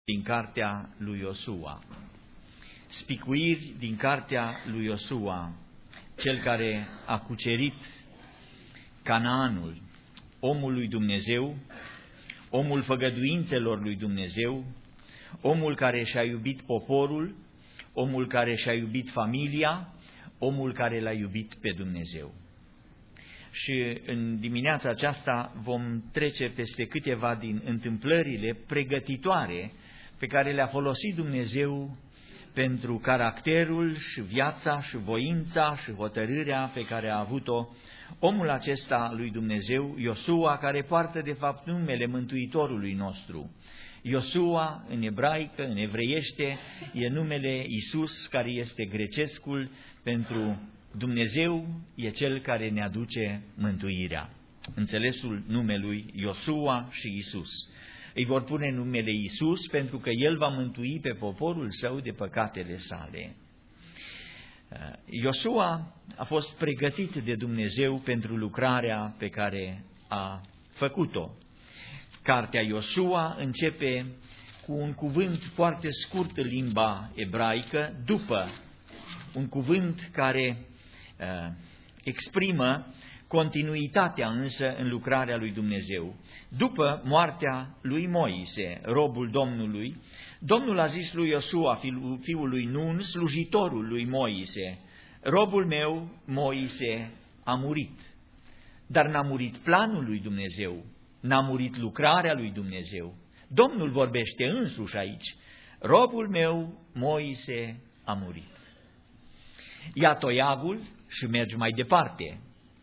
din cartea lui Iosua. Spicuiri din cartea lui Iosua, cel care a cucerit Canaanul, omul lui Dumnezeu, omul făgăduințelor lui Dumnezeu, omul care și-a iubit poporul, omul care și-a iubit familia, omul care l-a iubit pe Dumnezeu. Și în dimineața aceasta vom trece peste câteva din întâmplările pregătitoare pe care le-a folosit Dumnezeu pentru caracterul și viața și voința și hotărârea pe care a avut-o omul acesta lui Dumnezeu, Iosua, care poartă de fapt numele Mântuitorului nostru. Iosua, în ebraică, în evreiește, e numele Iisus, care este grecescul pentru Dumnezeu, e Cel care ne aduce mântuirea. Înțelesul numelui Iosua și Iisus. Îi vor pune numele Iisus pentru că El va mântui pe poporul său de păcatele sale. Iosua a fost pregătit de Dumnezeu pentru lucrarea pe care a făcut-o. Cartea Iosua începe cu un cuvânt foarte scurt în limba ebraică, după, un cuvânt care exprimă continuitatea însă în lucrarea lui Dumnezeu. După moartea lui Moise, robul Domnului, Domnul a zis lui Iosua, fiul lui Nun, slujitorul lui Moise: robul meu, Moise, a murit. Dar n-a murit planul lui Dumnezeu, n-a murit lucrarea lui Dumnezeu. Domnul vorbește însuși aici: robul meu, Moise, a murit. Ia toiagul și mergi mai departe.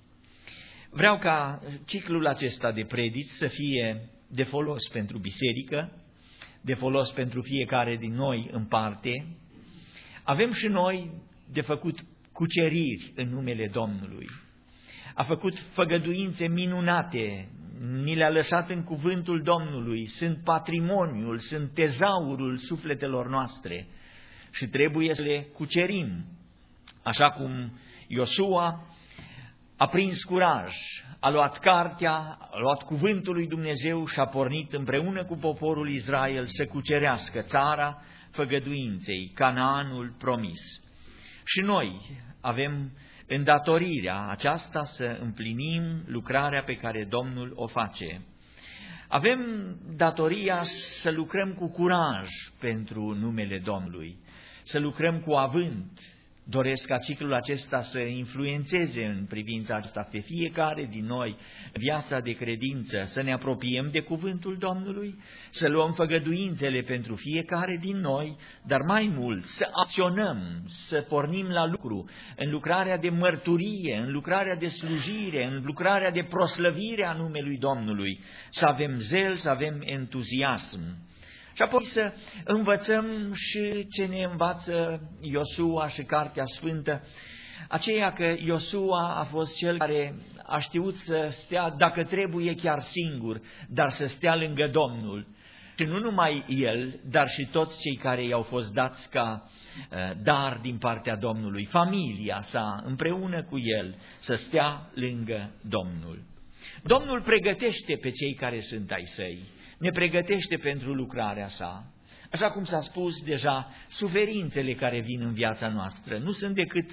Vreau ca ciclul acesta de predici să fie de folos pentru biserică, de folos pentru fiecare din noi în parte. Avem și noi de făcut cuceriri în numele Domnului. A făcut făgăduințe minunate, ni le-a lăsat în cuvântul Domnului, sunt patrimoniul, sunt tezaurul sufletelor noastre și trebuie să le cucerim. Așa cum Iosua a prins curaj, a luat cartea, a luat cuvântul lui Dumnezeu și a pornit împreună cu poporul Israel să cucerească țara făgăduinței, Canaanul promis. Și noi avem îndatorirea aceasta să împlinim lucrarea pe care Domnul o face. Avem datoria să lucrăm cu curaj pentru numele Domnului, să lucrăm cu avânt. Doresc ca ciclul acesta să influențeze în privința asta pe fiecare din noi viața de credință, să ne apropiem de cuvântul Domnului, să luăm făgăduințele pentru fiecare din noi, dar mai mult să acționăm, să pornim la lucru, în lucrarea de mărturie, în lucrarea de slujire, în lucrarea de proslăvire a numelui Domnului, să avem zel, să avem entuziasm. Și apoi să învățăm și ce ne învață Iosua și Cartea Sfântă, aceea că Iosua a fost cel care a știut să stea, dacă trebuie chiar singur, dar să stea lângă Domnul. Și nu numai el, dar și toți cei care i-au fost dați ca dar din partea Domnului, familia sa, împreună cu el, să stea lângă Domnul. Domnul pregătește pe cei care sunt ai săi. Ne pregătește pentru lucrarea sa. Așa cum s-a spus deja, suferințele care vin în viața noastră nu sunt decât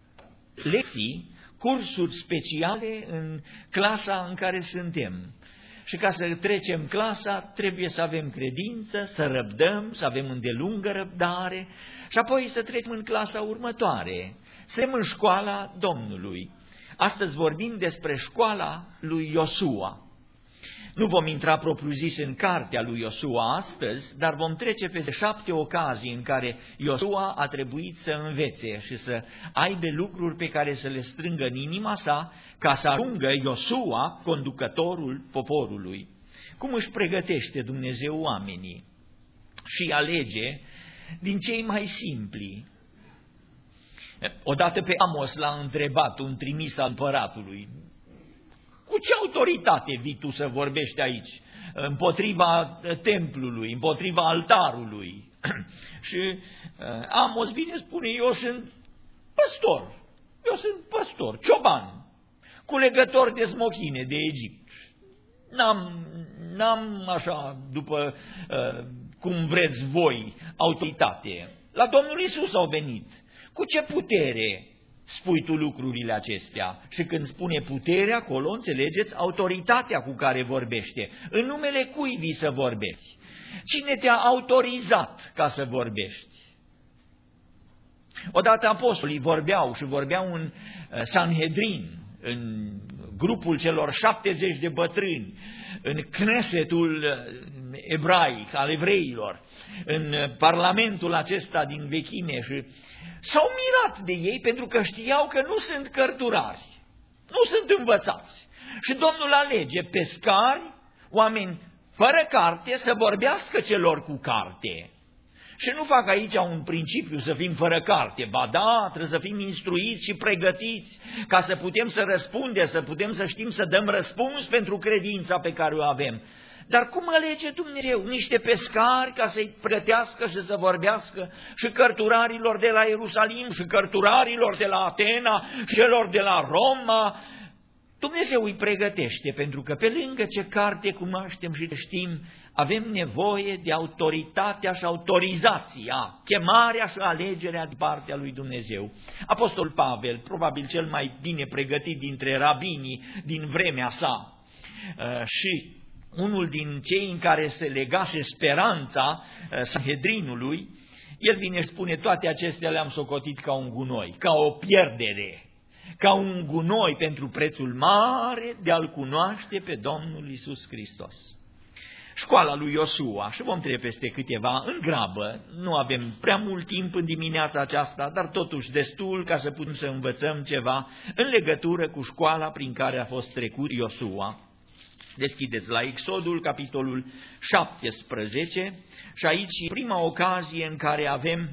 lecții, cursuri speciale în clasa în care suntem. Și ca să trecem clasa, trebuie să avem credință, să răbdăm, să avem îndelungă răbdare și apoi să trecem în clasa următoare. Suntem în școala Domnului. Astăzi vorbim despre școala lui Iosua. Nu vom intra propriu-zis în cartea lui Iosua astăzi, dar vom trece peste 7 ocazii în care Iosua a trebuit să învețe și să aibă lucruri pe care să le strângă în inima sa, ca să ajungă Iosua conducătorul poporului. Cum își pregătește Dumnezeu oamenii și alege din cei mai simpli. Odată pe Amos l-a întrebat un trimis al împăratului: cu ce autoritate vii tu să vorbești aici împotriva templului, împotriva altarului? Și Amos vine, spune: eu sunt păstor, cioban, culegător de smochine de Egipt. N-am așa, după cum vreți voi, autoritate. La Domnul Iisus au venit. Cu ce putere spui tu lucrurile acestea? Și când spune putere, acolo înțelegeți autoritatea cu care vorbește. În numele cui vii să vorbești? Cine te-a autorizat ca să vorbești? Odată apostolii vorbeau în Sanhedrin, în grupul celor 70 de bătrâni, în Knesetul ebraic al evreilor, în parlamentul acesta din vechime și s-au mirat de ei pentru că știau că nu sunt cărturari, nu sunt învățați. Și Domnul alege pescari, oameni fără carte, să vorbească celor cu carte. Și nu fac aici un principiu să fim fără carte, ba da, trebuie să fim instruiți și pregătiți ca să putem să răspundem, să putem să știm să dăm răspuns pentru credința pe care o avem. Dar cum alege Dumnezeu niște pescari ca să-i pregătească și să vorbească și cărturarilor de la Ierusalim și cărturarilor de la Atena și celor de la Roma? Dumnezeu îi pregătește, pentru că pe lângă ce carte cunoaștem și știm, avem nevoie de autoritatea și autorizația, chemarea și alegerea din partea lui Dumnezeu. Apostol Pavel, probabil cel mai bine pregătit dintre rabinii din vremea sa și unul din cei în care se legase speranța Sanhedrinului, el vine și spune: toate acestea le-am socotit ca un gunoi, ca o pierdere, ca un gunoi pentru prețul mare de a-L cunoaște pe Domnul Iisus Hristos. Școala lui Iosua, și vom trece peste câteva în grabă, nu avem prea mult timp în dimineața aceasta, dar totuși destul ca să putem să învățăm ceva în legătură cu școala prin care a fost trecut Iosua. Deschideți la Exodul, capitolul 17, și aici prima ocazie în care avem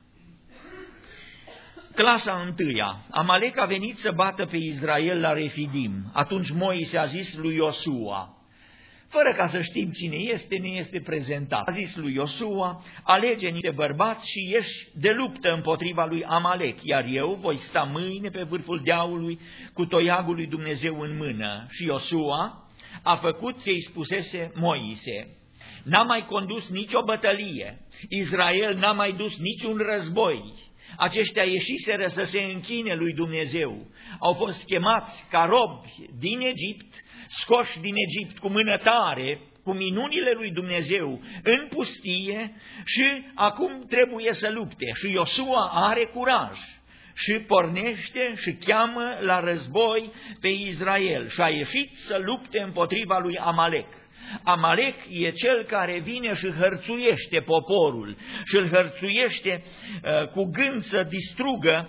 clasa întâia. Amalek a venit să bată pe Israel la Refidim. Atunci Moise a zis lui Iosua, fără ca să știm cine este, ne este prezentat. A zis lui Iosua: alege niște bărbați și ieși de luptă împotriva lui Amalek, iar eu voi sta mâine pe vârful dealului cu toiagul lui Dumnezeu în mână. Și Iosua a făcut ce îi spusese Moise. N-a mai condus nicio bătălie, Israel n-a mai dus niciun război. Aceștia ieșiseră să se închine lui Dumnezeu. Au fost chemați ca robi din Egipt, scoși din Egipt cu mână tare, cu minunile lui Dumnezeu în pustie, și acum trebuie să lupte. Și Iosua are curaj și pornește și cheamă la război pe Israel și a ieșit să lupte împotriva lui Amalek. Amalek e cel care vine și hărțuiește poporul și îl hărțuiește cu gând să distrugă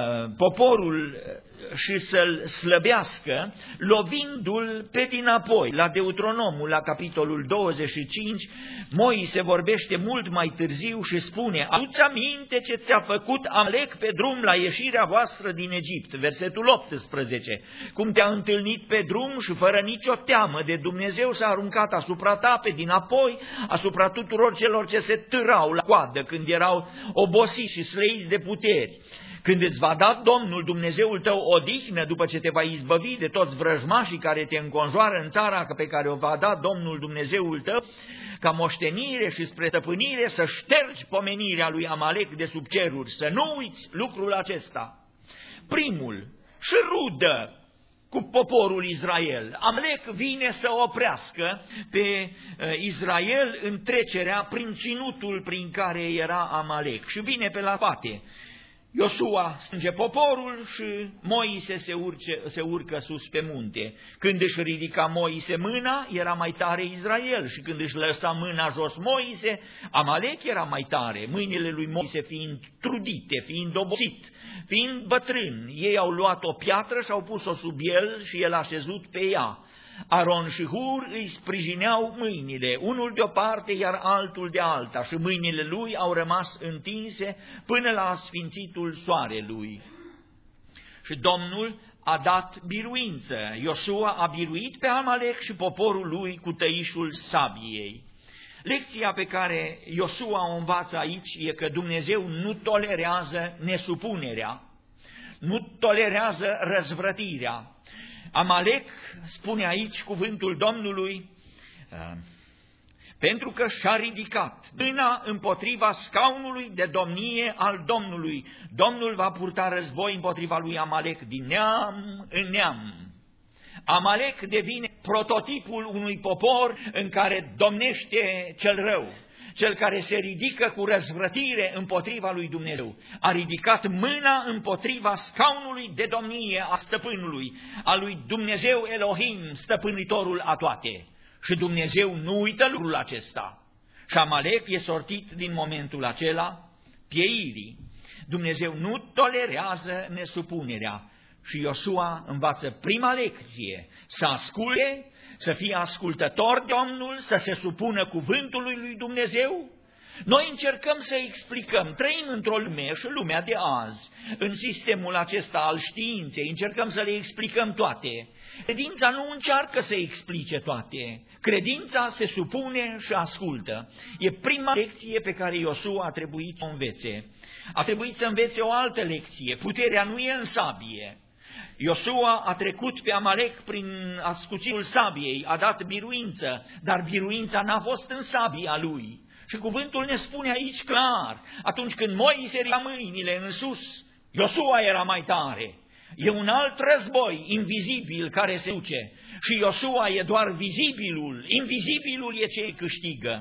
poporul și să-l slăbească, lovindu-l pe dinapoi. La Deuteronomul, la capitolul 25, Moise vorbește mult mai târziu și spune: aduți aminte ce ți-a făcut Amalek pe drum la ieșirea voastră din Egipt. Versetul 18, cum te-a întâlnit pe drum și fără nicio teamă de Dumnezeu s-a aruncat asupra ta pe dinapoi, asupra tuturor celor ce se târau la coadă când erau obosiți și slăiți de puteri. Când îți va da Domnul Dumnezeul tău odihnă după ce te va izbăvi de toți vrăjmașii care te înconjoară în țara pe care o va da Domnul Dumnezeul tău, ca moștenire și spre stăpânire, să ștergi pomenirea lui Amalek de sub ceruri, să nu uiți lucrul acesta. Primul și rudă cu poporul Israel. Amalek vine să oprească pe Israel în trecerea prin ținutul prin care era Amalek și vine pe la spate. Iosua strânge poporul și Moise se urcă sus pe munte. Când își ridica Moise mâna, era mai tare Israel, și când își lăsa mâna jos Moise, Amalek era mai tare. Mâinile lui Moise fiind trudite, fiind obosit, fiind bătrân, ei au luat o piatră și au pus-o sub el și el a șezut pe ea. Aron și Hur îi sprijineau mâinile, unul de o parte, iar altul de alta, și mâinile lui au rămas întinse până la sfințitul soarelui. Și Domnul a dat biruință. Iosua a biruit pe Amalek și poporul lui cu tăișul sabiei. Lecția pe care Iosua o învață aici e că Dumnezeu nu tolerează nesupunerea, nu tolerează răzvrătirea. Amalek, spune aici cuvântul Domnului, pentru că și-a ridicat mâna împotriva scaunului de domnie al Domnului. Domnul va purta război împotriva lui Amalek din neam în neam. Amalek devine prototipul unui popor în care domnește cel rău, cel care se ridică cu răzvrătire împotriva lui Dumnezeu. A ridicat mâna împotriva scaunului de domnie a stăpânului, a lui Dumnezeu Elohim, stăpânitorul a toate. Și Dumnezeu nu uită lucrul acesta. Și Amalek e sortit din momentul acela pieirii. Dumnezeu nu tolerează nesupunerea. Și Iosua învață prima lecție, să asculte, să fie ascultător de Domnul, să se supună cuvântului lui Dumnezeu. Noi încercăm să explicăm, trăim într-o lume și lumea de azi, în sistemul acesta al științei, încercăm să le explicăm toate. Credința nu încearcă să explice toate, credința se supune și ascultă. E prima lecție pe care Iosua a trebuit să o învețe. A trebuit să învețe o altă lecție, puterea nu e în sabie. Iosua a trecut pe Amalek prin ascuțitul sabiei, a dat biruință, dar biruința n-a fost în sabia lui. Și cuvântul ne spune aici clar, atunci când Moise ridica mâinile în sus, Iosua era mai tare. E un alt război invizibil care se duce și Iosua e doar vizibilul, invizibilul e ce câștigă.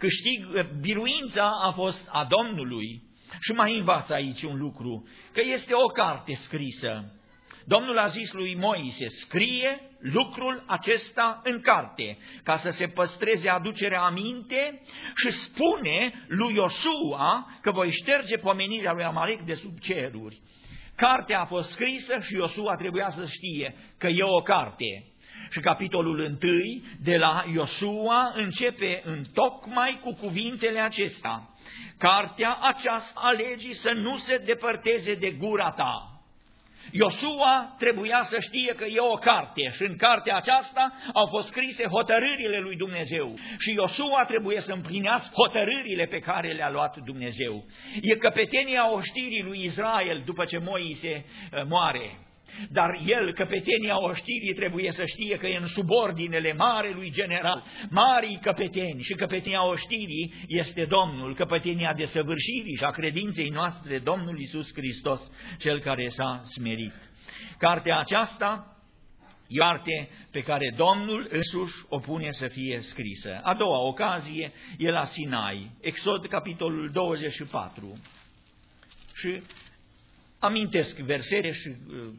Biruința a fost a Domnului. Și mai învață aici un lucru, că este o carte scrisă. Domnul a zis lui Moise, scrie lucrul acesta în carte, ca să se păstreze aducerea aminte și spune lui Iosua că voi șterge pomenirea lui Amalek de sub ceruri. Cartea a fost scrisă și Iosua trebuia să știe că e o carte. Și capitolul 1 de la Iosua începe întocmai cu cuvintele acestea. Cartea aceasta a legii să nu se depărteze de gura ta. Iosua trebuia să știe că e o carte și în cartea aceasta au fost scrise hotărârile lui Dumnezeu și Iosua trebuie să împlinească hotărârile pe care le-a luat Dumnezeu. E căpetenia oștirii lui Israel după ce Moise moare. Dar el, căpetenia oștirii, trebuie să știe că e în subordinele marelui general, marii căpeteni, și căpetenia oștirii este Domnul, căpetenia desăvârșirii și a credinței noastre, Domnul Iisus Hristos, Cel care s-a smerit. Cartea aceasta e carte pe care Domnul însuși o pune să fie scrisă. A doua ocazie e la Sinai, Exod, capitolul 24. Și amintesc versele și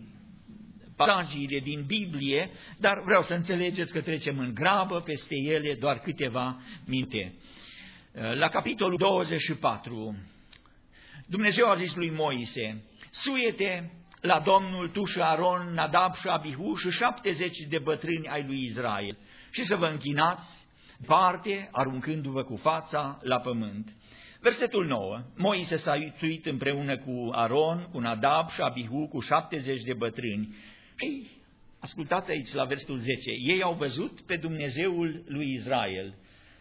pasajele din Biblie, dar vreau să înțelegeți că trecem în grabă peste ele doar câteva minute. La capitolul 24, Dumnezeu a zis lui Moise, suie-te la Domnul tu și Aron, Nadab și Abihu și 70 de bătrâni ai lui Israel și să vă închinați departe, aruncându-vă cu fața la pământ. Versetul 9, Moise s-a suit împreună cu Aron, cu Nadab și Abihu, cu 70 de bătrâni. Și ascultați aici la versetul 10, ei au văzut pe Dumnezeul lui Israel.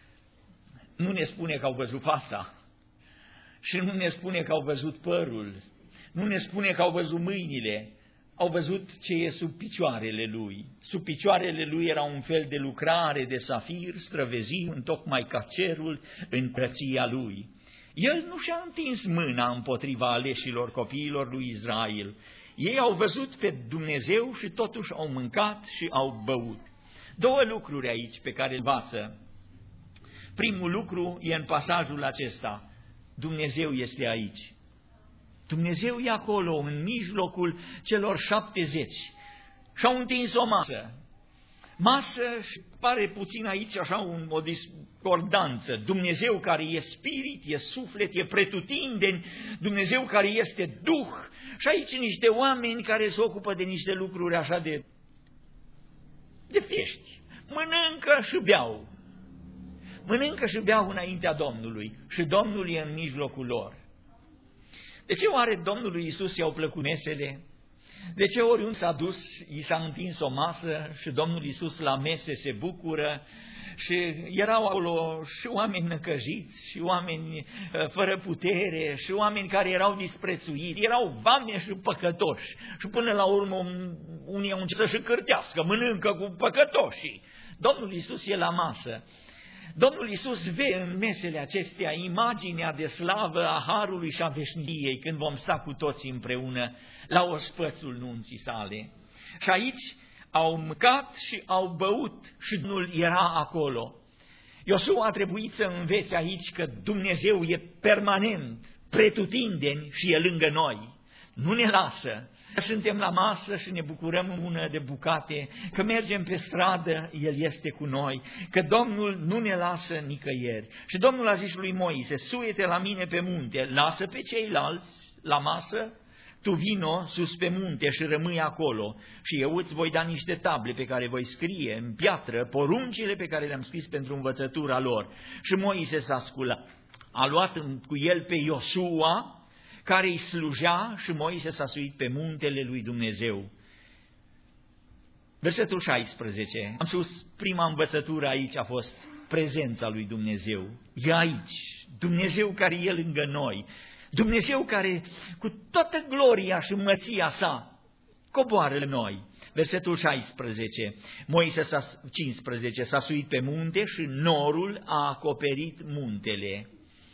Nu ne spune că au văzut fața și nu ne spune că au văzut părul, nu ne spune că au văzut mâinile, au văzut ce e sub picioarele lui. Sub picioarele lui era un fel de lucrare de safir, străveziu, întocmai ca cerul în curăția lui. El nu și-a întins mâna împotriva aleșilor copiilor lui Israel. Ei au văzut pe Dumnezeu și totuși au mâncat și au băut. Două lucruri aici pe care învață. Primul lucru e în pasajul acesta. Dumnezeu este aici. Dumnezeu e acolo, în mijlocul celor 70. Și-au întins o masă. Masă, și pare puțin aici așa o discordanță. Dumnezeu care e spirit, e suflet, e pretutindeni, Dumnezeu care este Duh. Și aici niște oameni care se ocupă de niște lucruri așa de fiești. Mănâncă și beau. Mănâncă și beau înaintea Domnului și Domnul e în mijlocul lor. De ce oare Domnului Iisus i-au plăcut mesele? De ce oriunde s-a dus, i s-a întins o masă și Domnul Iisus la mese se bucură și erau acolo și oameni năcăjiți și oameni fără putere și oameni care erau disprețuiți, erau vame și păcătoși și până la urmă unii au început să-și cârtească, mănâncă cu păcătoșii. Domnul Iisus e la masă. Domnul Iisus vede în mesele acestea imaginea de slavă a harului și a veșniciei, când vom sta cu toții împreună la ospățul nunții sale. Și aici au mâncat și au băut și Domnul era acolo. Iosua a trebuit să învețe aici că Dumnezeu e permanent, pretutindeni și e lângă noi. Nu ne lasă. Suntem la masă și ne bucurăm împreună de bucate, că mergem pe stradă, El este cu noi, că Domnul nu ne lasă nicăieri. Și Domnul a zis lui Moise, suie-te la mine pe munte, lasă pe ceilalți la masă, tu vino sus pe munte și rămâi acolo și eu îți voi da niște table pe care voi scrie în piatră poruncile pe care le-am scris pentru învățătura lor. Și Moise s-a sculat, a luat cu el pe Iosua, care îi slujea, și Moise s-a suit pe muntele lui Dumnezeu. Versetul 16. Am spus, prima învățătură aici a fost prezența lui Dumnezeu. E aici, Dumnezeu care e lângă noi, Dumnezeu care cu toată gloria și măția sa coboară noi. Versetul 16. Moise 15 s-a suit pe munte și norul a acoperit muntele.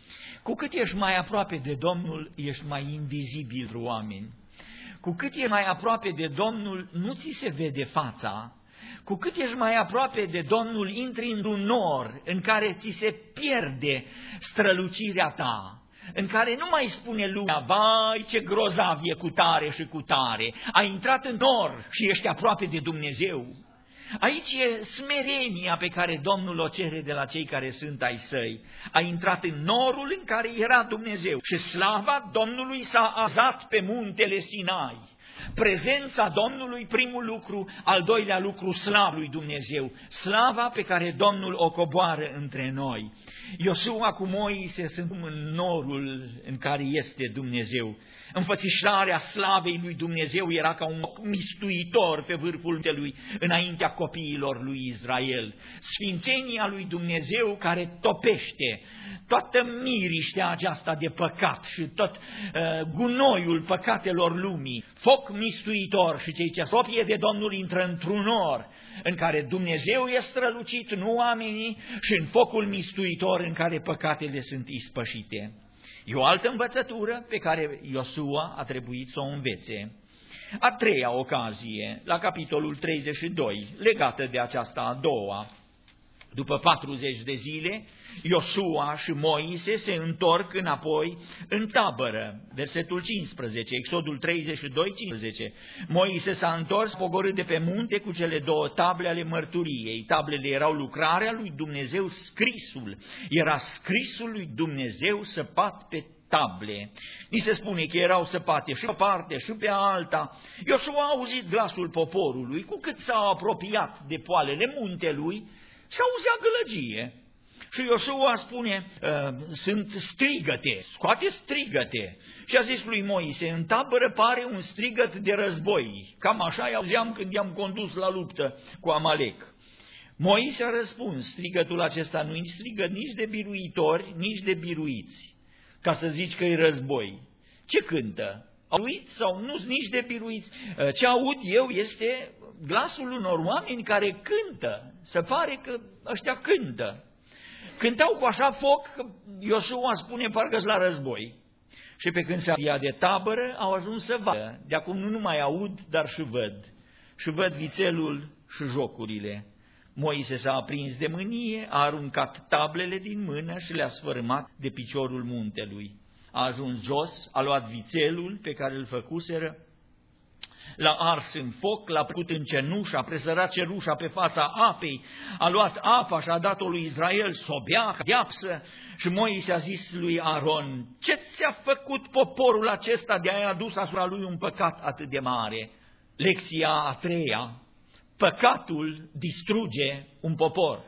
Cu cât ești mai aproape de Domnul, ești mai invizibil pentru oameni. Cu cât ești mai aproape de Domnul, nu ți se vede fața. Cu cât ești mai aproape de Domnul, intri într-un nor în care ți se pierde strălucirea ta, în care nu mai spune lumea, vai ce grozav e cu tare și cu tare. Ai intrat în nor și ești aproape de Dumnezeu. Aici e smerenia pe care Domnul o cere de la cei care sunt ai săi. A intrat în norul în care era Dumnezeu și slava Domnului s-a azat pe muntele Sinai. Prezența Domnului, primul lucru, al doilea lucru, slava lui Dumnezeu. Slava pe care Domnul o coboară între noi. Iosua cu Moise sunt în norul în care este Dumnezeu. Înfățișarea slavei lui Dumnezeu era ca un mistuitor pe vârful muntelui înaintea copiilor lui Israel. Sfințenia lui Dumnezeu care topește toată miriștea aceasta de păcat și tot gunoiul păcatelor lumii. Foc mistuitor și cei ce se apropie de Domnul intră într-un nor în care Dumnezeu e strălucit, nu oamenii, și în focul mistuitor în care păcatele sunt ispășite. E o altă învățătură pe care Iosua a trebuit să o învețe. A treia ocazie, la capitolul 32, legată de aceasta a doua. După 40 de zile, Iosua și Moise se întorc înapoi în tabără. Versetul 15, Exodul 32, 15. Moise s-a întors pogorât de pe munte cu cele două table ale mărturiei. Tablele erau lucrarea lui Dumnezeu, scrisul. Era scrisul lui Dumnezeu săpat pe table. Ni se spune că erau săpate și pe o parte și pe alta. Iosua a auzit glasul poporului, cu cât s-a apropiat de poalele muntelui, s-auzea gălăgie. Și Iosua spune, sunt strigăte, scoate strigăte. Și a zis lui Moise, în tabără pare un strigăt de război. Cam așa i-auzeam când i-am condus la luptă cu Amalec. Moise a răspuns, strigătul acesta nu-i strigăt nici de biruitori, nici de biruiți, ca să zici că e război. Ce cântă? Auziți sau nu nici de biruiți? Ce aud eu este glasul unor oameni care cântă. Se pare că ăștia cântă. Cântau cu așa foc că Iosua spune parcă-s la război. Și pe când se apropia de tabără, au ajuns să vadă. De acum nu numai aud, dar și văd. Și văd vițelul și jocurile. Moise s-a aprins de mânie, a aruncat tablele din mână și le-a sfărâmat de piciorul muntelui. A ajuns jos, a luat vițelul pe care îl făcuseră, l-a ars în foc, l-a păcut în cenușă, a presărat cenușa pe fața apei, a luat apa și a dat-o lui Israel, s-o bea, deapsă. Și Moise a zis lui Aron, ce ți-a făcut poporul acesta de a-i adus asupra lui un păcat atât de mare? Lecția a treia, păcatul distruge un popor.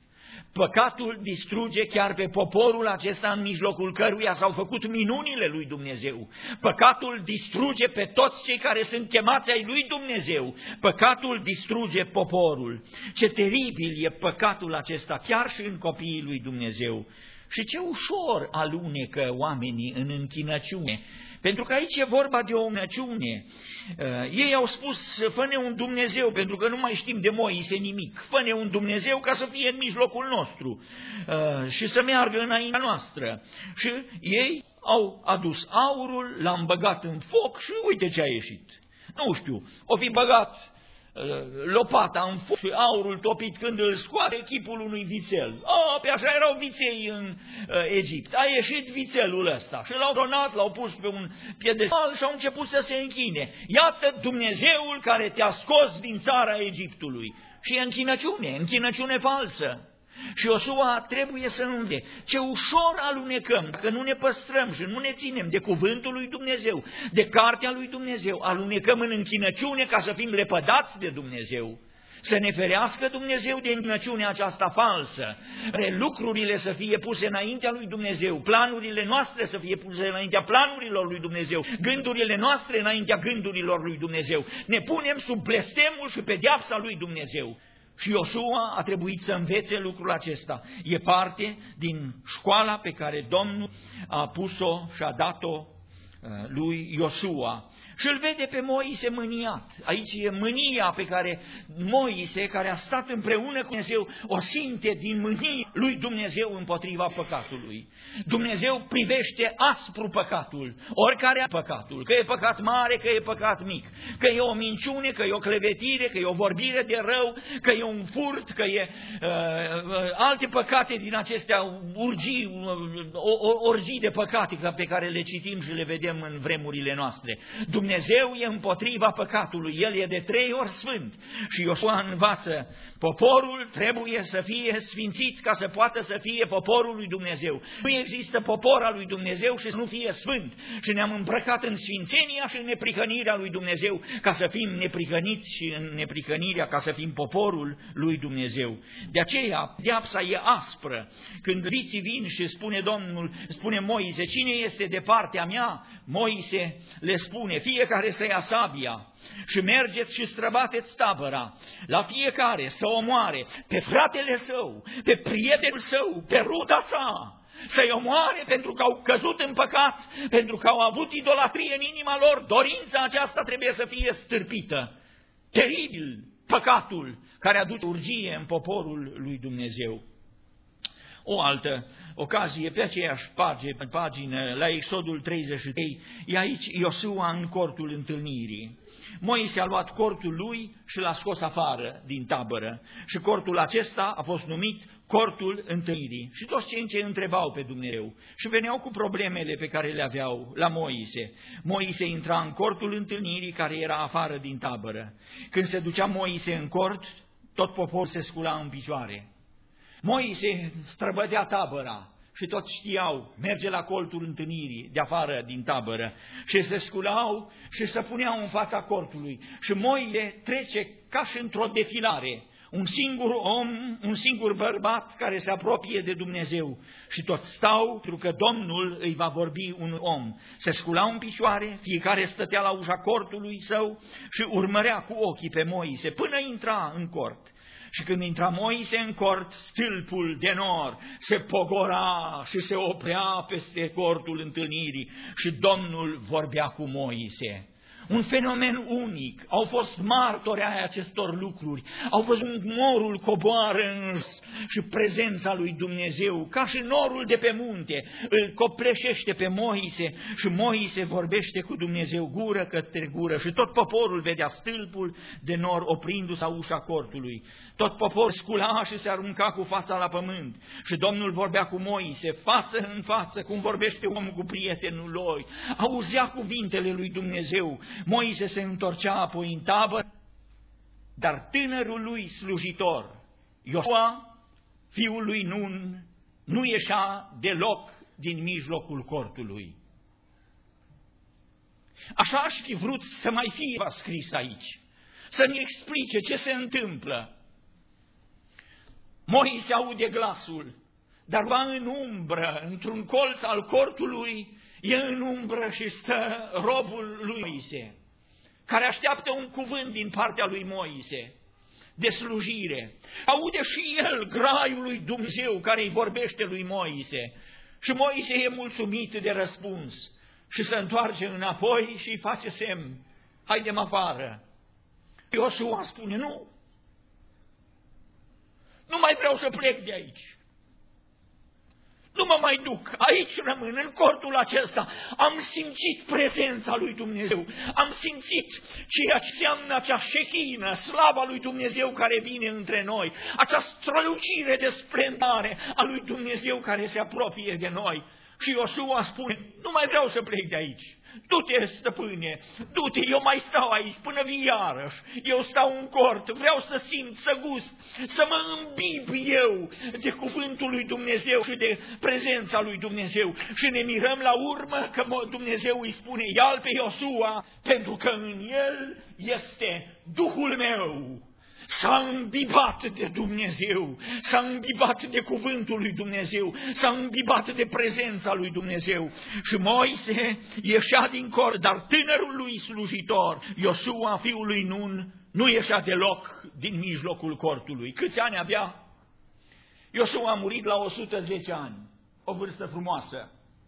Păcatul distruge chiar pe poporul acesta în mijlocul căruia s-au făcut minunile lui Dumnezeu. Păcatul distruge pe toți cei care sunt chemați ai lui Dumnezeu. Păcatul distruge poporul. Ce teribil e păcatul acesta chiar și în copiii lui Dumnezeu. Și ce ușor alunecă oamenii în închinăciune, pentru că aici e vorba de o închinăciune. Ei au spus, fă-ne un Dumnezeu, pentru că nu mai știm de Moise nimic. Fă-ne un Dumnezeu ca să fie în mijlocul nostru și să meargă înaintea noastră. Și ei au adus aurul, l-am băgat în foc și uite ce a ieșit. Nu știu, o fi băgat lopata în foc și aurul topit când îl scoate chipul unui vițel. Pe așa erau viței în Egipt. A ieșit vițelul ăsta și l-au donat, l-au pus pe un piedestal și au început să se închine. Iată Dumnezeul care te-a scos din țara Egiptului. Și e închinăciune falsă. Și Iosua trebuie să învețe ce ușor alunecăm, că nu ne păstrăm și nu ne ținem de cuvântul lui Dumnezeu, de cartea lui Dumnezeu, alunecăm în închinăciune ca să fim lepădați de Dumnezeu. Să ne ferească Dumnezeu de închinăciunea aceasta falsă, lucrurile să fie puse înaintea lui Dumnezeu, planurile noastre să fie puse înaintea planurilor lui Dumnezeu, gândurile noastre înaintea gândurilor lui Dumnezeu. Ne punem sub blestemul și pedeapsa lui Dumnezeu. Și Iosua a trebuit să învețe lucrul acesta. E parte din școala pe care Domnul a pus-o și a dat-o lui Iosua. Și îl vede pe Moise mâniat. Aici e mânia pe care Moise, care a stat împreună cu Dumnezeu, o simte din mânia lui Dumnezeu împotriva păcatului. Dumnezeu privește aspru păcatul, oricare păcatul, că e păcat mare, că e păcat mic, că e o minciune, că e o clevetire, că e o vorbire de rău, că e un furt, că e alte păcate din acestea, orgii de păcate pe care le citim și le vedem în vremurile noastre. Dumnezeu e împotriva păcatului, El e de 3 ori sfânt și Iosua învață, poporul trebuie să fie sfințit ca să poată să fie poporul lui Dumnezeu. Nu există popor al lui Dumnezeu și să nu fie sfânt și ne-am îmbrăcat în sfințenia și în neprihănirea lui Dumnezeu ca să fim neprihăniți și în neprihănirea ca să fim poporul lui Dumnezeu. De aceea, pedeapsa e aspră. Când riții vin și spune Moise, cine este de partea mea? Moise le spune, fiecare să ia sabia și mergeți și străbateți tabăra, la fiecare să omoare pe fratele său, pe prietenul său, pe ruda sa, să-i omoare pentru că au căzut în păcat, pentru că au avut idolatrie în inima lor. Dorința aceasta trebuie să fie stârpită. Teribil păcatul care aduce urgie în poporul lui Dumnezeu. O altă ocazie, pe aceeași pagină, la Exodul 33, e aici Iosua în cortul întâlnirii. Moise a luat cortul lui și l-a scos afară din tabără și cortul acesta a fost numit cortul întâlnirii. Și toți cei ce întrebau pe Dumnezeu și veneau cu problemele pe care le aveau la Moise. Moise intra în cortul întâlnirii care era afară din tabără. Când se ducea Moise în cort, tot poporul se scula în picioare. Moise străbătea tabăra și toți știau, merge la colțul întâlnirii de afară din tabără și se sculau și se puneau în fața cortului. Și Moise trece ca și într-o defilare, un singur om, un singur bărbat care se apropie de Dumnezeu și toți stau pentru că Domnul îi va vorbi un om. Se sculau în picioare, fiecare stătea la ușa cortului său și urmărea cu ochii pe Moise până intra în cort. Și când intra Moise în cort, stâlpul de nor se pogora și se oprea peste cortul întâlnirii și Domnul vorbea cu Moise. Un fenomen unic, au fost martori ai acestor lucruri, au văzut norul coboară în și prezența lui Dumnezeu, ca și norul de pe munte, îl copleșește pe Moise și Moise vorbește cu Dumnezeu gură către gură și tot poporul vedea stâlpul de nor oprindu-se la ușa cortului. Tot poporul scula și se arunca cu fața la pământ și Domnul vorbea cu Moise față în față, cum vorbește omul cu prietenul lui, auzea cuvintele lui Dumnezeu. Moise se întorcea apoi în tabără, dar tânărul lui slujitor, Iosua, fiul lui Nun, nu ieșea deloc din mijlocul cortului. Așa aș fi vrut să mai fie scris aici, să ne explice ce se întâmplă. Moise aude glasul, dar va în umbră, într-un colț al cortului, e în umbră și stă robul lui Moise, care așteaptă un cuvânt din partea lui Moise. de slujire. Aude și el graiul lui Dumnezeu care îi vorbește lui Moise. Și Moise e mulțumit de răspuns și se întoarce înapoi și îi face semn: haidem afară. Iosua spune: nu mai vreau să plec de aici. Nu mă mai duc, aici rămân, în cortul acesta. Am simțit prezența lui Dumnezeu, am simțit ceea ce înseamnă acea șechină, slava lui Dumnezeu care vine între noi, acea strălucire de splendare a lui Dumnezeu care se apropie de noi. Și Iosua spune: nu mai vreau să plec de aici. Du-te, stăpâne, du-te, eu mai stau aici până vii iarăși. Eu stau în cort, vreau să simt, să gust, să mă îmbib eu de cuvântul lui Dumnezeu și de prezența lui Dumnezeu. Și ne mirăm la urmă că Dumnezeu îi spune: ia-l pe Iosua, pentru că în el este Duhul meu. S-a îmbibat de Dumnezeu, s-a îmbibat de cuvântul lui Dumnezeu, s-a îmbibat de prezența lui Dumnezeu. Și Moise ieșea din cort, dar tânărul lui slujitor, Iosua, fiul lui Nun, nu ieșea deloc din mijlocul cortului. Câți ani avea? Iosua a murit la 110 ani, o vârstă frumoasă.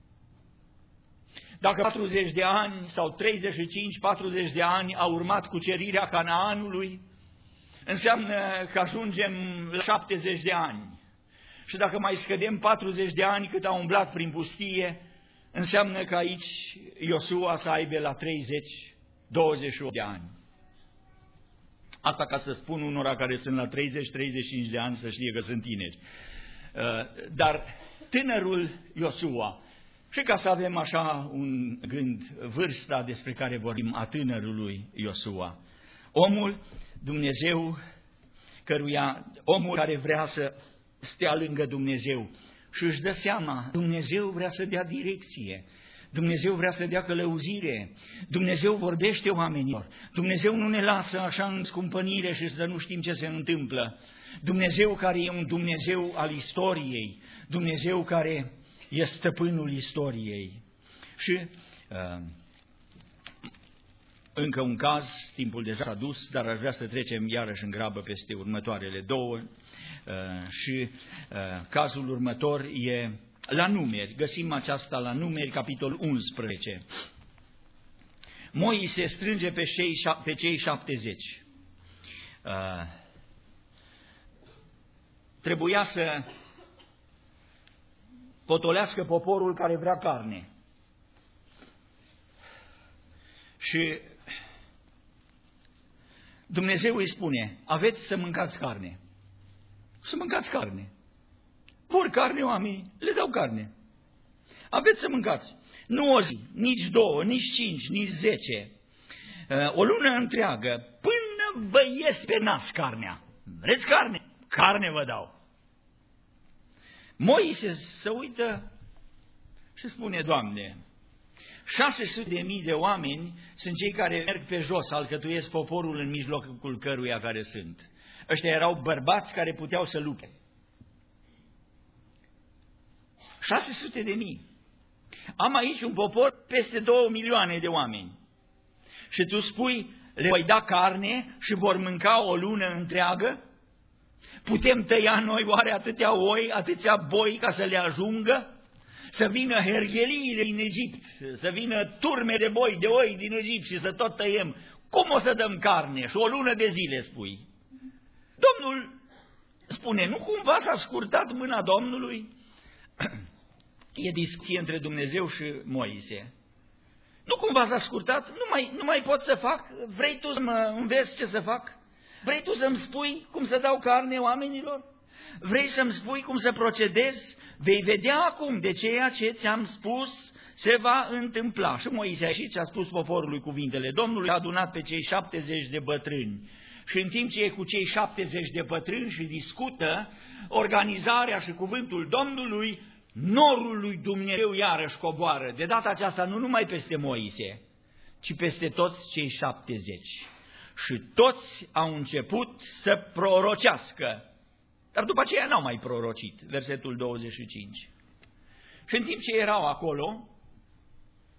Dacă 40 de ani sau 35-40 de ani a urmat cucerirea Canaanului, înseamnă că ajungem la 70 de ani. Și dacă mai scădem 40 de ani cât a umblat prin pustie, înseamnă că aici Iosua să aibă la 30-28 de ani. Asta ca să spun unora care sunt la 30-35 de ani să știe că sunt tineri. Dar tânărul Iosua, și ca să avem așa un gând, vârsta despre care vorbim a tânărului Iosua, omul Dumnezeu, omul care vrea să stea lângă Dumnezeu și își dă seama, Dumnezeu vrea să dea direcție, Dumnezeu vrea să dea călăuzire, Dumnezeu vorbește oamenilor, Dumnezeu nu ne lasă așa în scumpănire și să nu știm ce se întâmplă. Dumnezeu care e un Dumnezeu al istoriei, Dumnezeu care e stăpânul istoriei. Și încă un caz, timpul deja s-a dus, dar aș vrea să trecem iarăși în grabă peste următoarele două. Cazul următor e la Numeri. Găsim aceasta la Numeri, capitolul 11. Moise strânge pe cei 70. Trebuia să potolească poporul care vrea carne. Și Dumnezeu îi spune: aveți să mâncați carne. Să mâncați carne. Vor carne oamenii, le dau carne. Aveți să mâncați. Nu o zi, nici două, nici 5, nici 10. O lună întreagă, până vă ies pe nas carnea. Vreți carne? Carne vă dau. Moise se uită și spune: Doamne, 600.000 de oameni sunt cei care merg pe jos, alcătuiesc poporul în mijlocul căruia care sunt. Ăștia erau bărbați care puteau să lupte. 600.000. Am aici un popor peste 2 milioane de oameni. Și tu spui: le voi da carne și vor mânca o lună întreagă? Putem tăia noi oare atâtea oi, atâția boi ca să le ajungă? Să vină hergheliile din Egipt, să vină turme de boi, de oi din Egipt și să tot tăiem. Cum o să dăm carne? Și o lună de zile, spui. Domnul spune: nu cumva s-a scurtat mâna Domnului? E discuție între Dumnezeu și Moise. Nu cumva s-a scurtat? Nu mai pot să fac? Vrei tu să mă înveți ce să fac? Vrei tu să-mi spui cum să dau carne oamenilor? Vrei să-mi spui cum să procedez? Vei vedea acum de ceea ce ți-am spus se va întâmpla. Și Moise a ieșit și a spus poporului cuvintele Domnului, a adunat pe cei 70 de bătrâni. Și în timp ce e cu cei 70 de bătrâni și discută organizarea și cuvântul Domnului, norul lui Dumnezeu iarăși coboară. De data aceasta nu numai peste Moise, ci peste toți cei 70. Și toți au început să prorocească. Dar după aceea n-au mai prorocit, versetul 25. Și în timp ce erau acolo,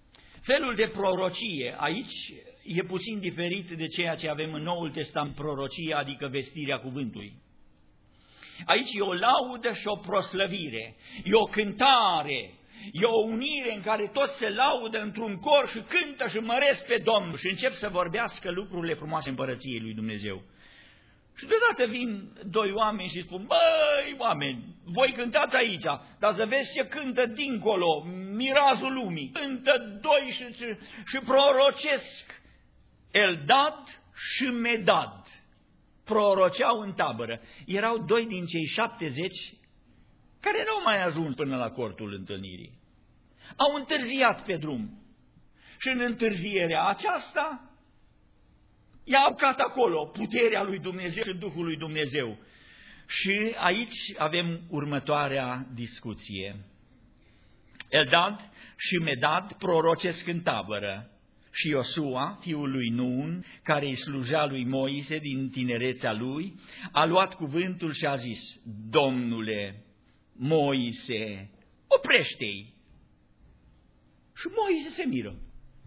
Felul de prorocie aici e puțin diferit de ceea ce avem în Noul Testament, prorocie, adică vestirea cuvântului. Aici e o laudă și o proslăvire, e o cântare, e o unire în care toți se laudă într-un cor și cântă și măresc pe Domnul și încep să vorbească lucrurile frumoase împărăției lui Dumnezeu. Și deodată vin doi oameni și spun, băi, oameni, voi cântați aici, dar să vezi ce cântă dincolo, mirazul lumii. Cântă doi și prorocesc, Eldad și Medad. Proroceau în tabără. Erau doi din cei 70 care nu au mai ajuns până la cortul întâlnirii. Au întârziat pe drum. Și în întârzierea aceasta i-a apucat acolo puterea lui Dumnezeu și Duhul lui Dumnezeu. Și aici avem următoarea discuție. Eldad și Medad prorocesc în tabără și Iosua, fiul lui Nun, care îi slujea lui Moise din tinerețea lui, a luat cuvântul și a zis, Domnule, Moise, oprește-i! Și Moise se miră.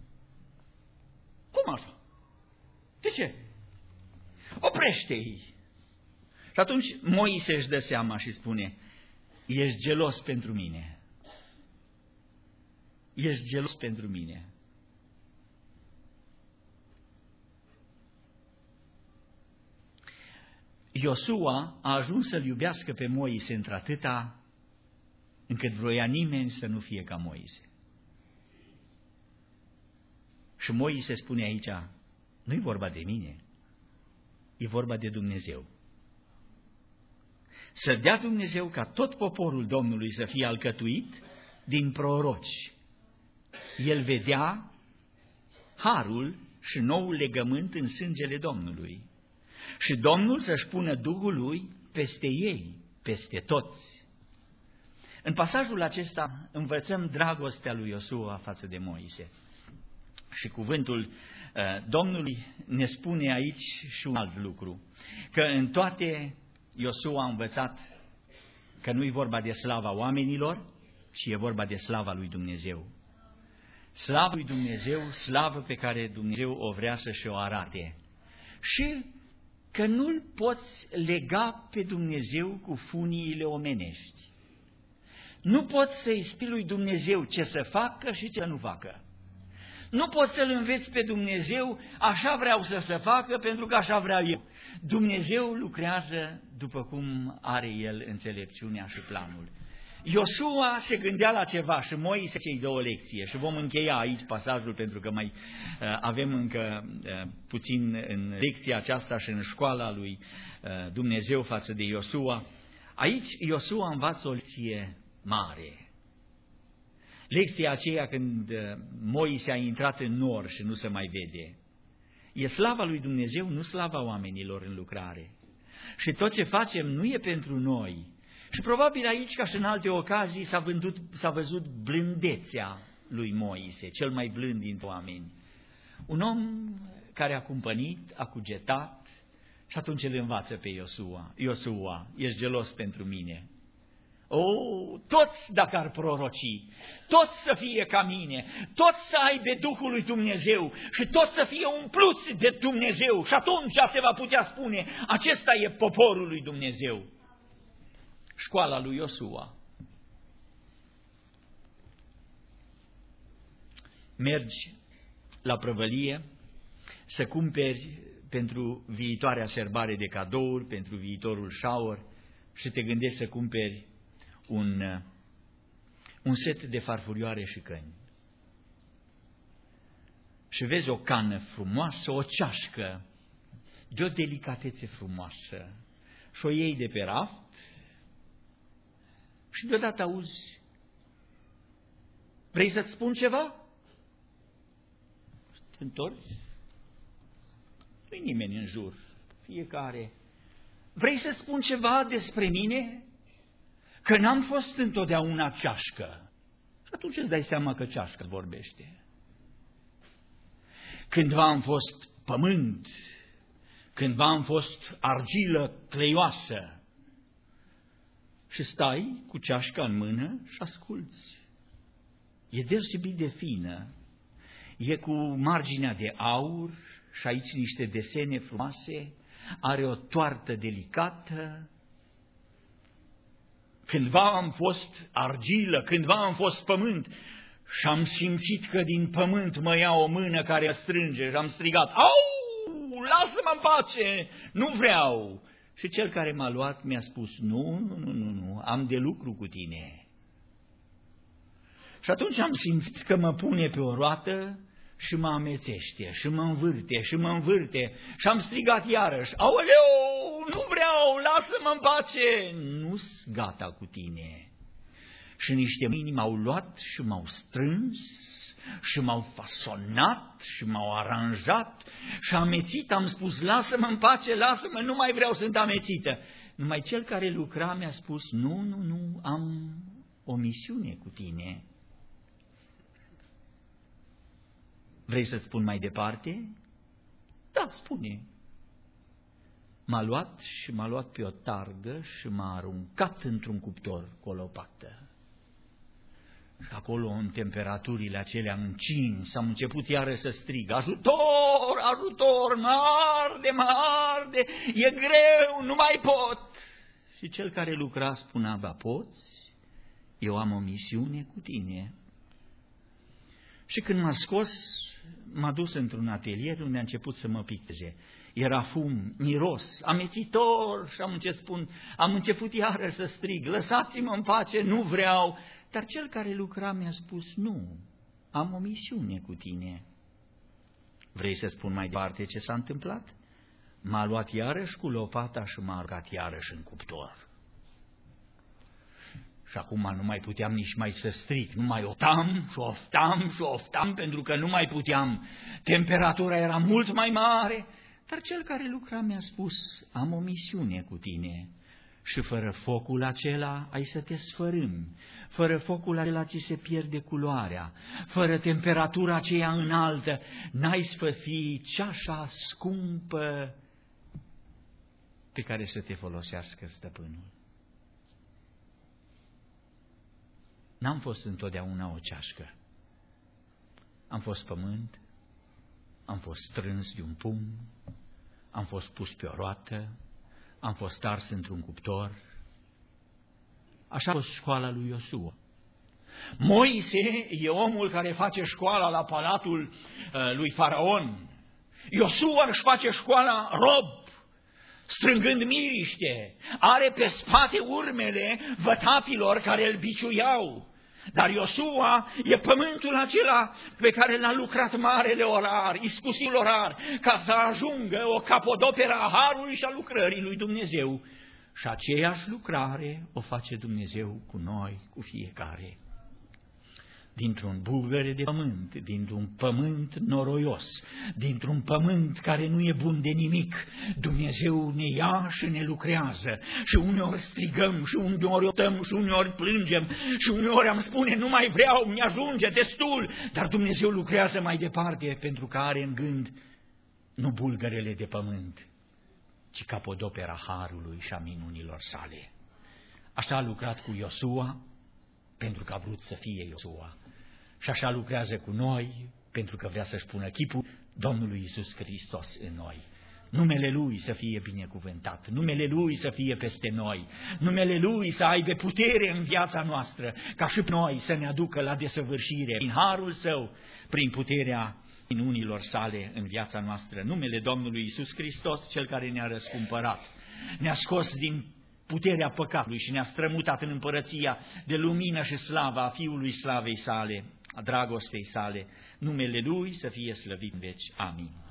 Cum așa? De ce? Oprește-i! Și atunci Moise își dă seama și spune, ești gelos pentru mine. Ești gelos pentru mine. Iosua a ajuns să-l iubească pe Moise într-atâta încât vroia nimeni să nu fie ca Moise. Și Moise spune aici, nu-i vorba de mine, e vorba de Dumnezeu. Să dea Dumnezeu ca tot poporul Domnului să fie alcătuit din proroci. El vedea harul și noul legământ în sângele Domnului. Și Domnul să-și pună Duhul Lui peste ei, peste toți. În pasajul acesta învățăm dragostea lui Iosua față de Moise. Și cuvântul Domnului ne spune aici și un alt lucru, că în toate Iosua a învățat că nu e vorba de slava oamenilor, ci e vorba de slava lui Dumnezeu. Slava lui Dumnezeu, slavă pe care Dumnezeu o vrea să și-o arate. Și că nu-L poți lega pe Dumnezeu cu funiile omenești. Nu poți să-i spui lui Dumnezeu ce să facă și ce nu facă. Nu poți să-L înveți pe Dumnezeu, așa vreau să se facă, pentru că așa vreau eu. Dumnezeu lucrează după cum are El înțelepciunea și planul. Iosua se gândea la ceva și Moise ce-i dă o lecție. Și vom încheia aici pasajul pentru că mai avem încă puțin în lecția aceasta și în școala lui Dumnezeu față de Iosua. Aici Iosua învață o lecție mare. Lecția aceea când Moise a intrat în nor și nu se mai vede. E slava lui Dumnezeu, nu slava oamenilor în lucrare. Și tot ce facem nu e pentru noi. Și probabil aici, ca și în alte ocazii, s-a văzut blândețea lui Moise, cel mai blând dintre oameni. Un om care a cumpănit, a cugetat și atunci îl învață pe Iosua. Iosua, ești gelos pentru mine. Toți dacă ar proroci, toți să fie ca mine, toți să aibă Duhul lui Dumnezeu și toți să fie umpluți de Dumnezeu și atunci se va putea spune, acesta e poporul lui Dumnezeu. Școala lui Iosua. Mergi la prăvălie să cumperi pentru viitoarea serbare de cadouri, pentru viitorul shower și te gândești să cumperi un set de farfurioare și căni. Și vezi o cană frumoasă, o ceașcă de o delicatețe frumoasă și o iei de pe raft și deodată auzi, vrei să-ți spun ceva? Te întorci? Nu-i nimeni în jur, fiecare. Vrei să spun ceva despre mine? Că n-am fost întotdeauna ceașcă. Și atunci îți dai seama că ceașcă vorbește. Cândva am fost pământ, cândva am fost argilă cleioasă. Și stai cu ceașca în mână și asculți. E deosebit de fină. e cu marginea de aur și aici niște desene frumoase, are o toartă delicată. Cândva am fost argilă, cândva am fost pământ și am simțit că din pământ mă ia o mână care mă strânge și am strigat: au, lasă-mă în pace, nu vreau. Și cel care m-a luat mi-a spus: nu, am de lucru cu tine. Și atunci am simțit că mă pune pe o roată și mă amețește și mă învârte și am strigat iarăși: aoleu, nu vreau, lasă-mă în pace, nu-s gata cu tine. Și niște mâini m-au luat și m-au strâns și m-au fasonat și m-au aranjat și amețit am spus: lasă-mă în pace, lasă-mă, nu mai vreau, sunt amețită. Numai cel care lucra mi-a spus: nu, am o misiune cu tine. Vrei să-ți spun mai departe? Da, spune. M-a luat pe o targă și m-a aruncat într-un cuptor cu o lopată. Și acolo, în temperaturile acelea încins, am început iară să strig: ajutor, ajutor, mă arde, e greu, nu mai pot. Și cel care lucra spunea: da, poți, eu am o misiune cu tine. Și când m-a scos, m-a dus într-un atelier unde a început să mă picteze. Era fum, miros, amețitor și am început iară să strig: lăsați-mă în pace, nu vreau. Dar cel care lucra mi-a spus: nu, am o misiune cu tine. Vrei să spun mai departe ce s-a întâmplat? M-a luat iarăși cu lopata și m-a aruncat iarăși în cuptor. Și acum nu mai puteam nici mai să strig, nu mai oftam, pentru că nu mai puteam. Temperatura era mult mai mare, dar cel care lucra mi-a spus: am o misiune cu tine. Și fără focul acela ai să te sfărâmi, fără focul acela ți se pierde culoarea, fără temperatura aceea înaltă n-ai să fii ceașa scumpă pe care să te folosească stăpânul. N-am fost întotdeauna o ceașcă. Am fost pământ, am fost strâns de un pumn, am fost pus pe o roată, am fost ars într-un cuptor. Așa a fost școala lui Iosua. Moise e omul care face școala la palatul lui Faraon. Iosua își face școala rob, strângând miriște, are pe spate urmele vătapilor care îl biciuiau. Dar Iosua e pământul acela pe care l-a lucrat marele orar, iscusitul orar, ca să ajungă o capodoperă a harului și a lucrării lui Dumnezeu. Și aceeași lucrare o face Dumnezeu cu noi, cu fiecare. Dintr-un bulgăre de pământ, dintr-un pământ noroios, dintr-un pământ care nu e bun de nimic, Dumnezeu ne ia și ne lucrează. Și uneori strigăm, și uneori optăm, și uneori plângem, și uneori am spune: nu mai vreau, mi-ajunge, destul. Dar Dumnezeu lucrează mai departe, pentru că are în gând nu bulgărele de pământ, ci capodopera harului și a minunilor sale. Așa a lucrat cu Iosua, pentru că a vrut să fie Iosua. Și așa lucrează cu noi, pentru că vrea să-și pună chipul Domnului Iisus Hristos în noi. Numele Lui să fie binecuvântat, numele Lui să fie peste noi, numele Lui să aibă putere în viața noastră, ca și noi să ne aducă la desăvârșire, prin harul Său, prin puterea minunilor sale în viața noastră. Numele Domnului Iisus Hristos, Cel care ne-a răscumpărat, ne-a scos din puterea păcatului și ne-a strămutat în împărăția de lumină și slava a Fiului slavei sale, a dragostei sale. Numele Lui să fie slăvit în veci. Amin.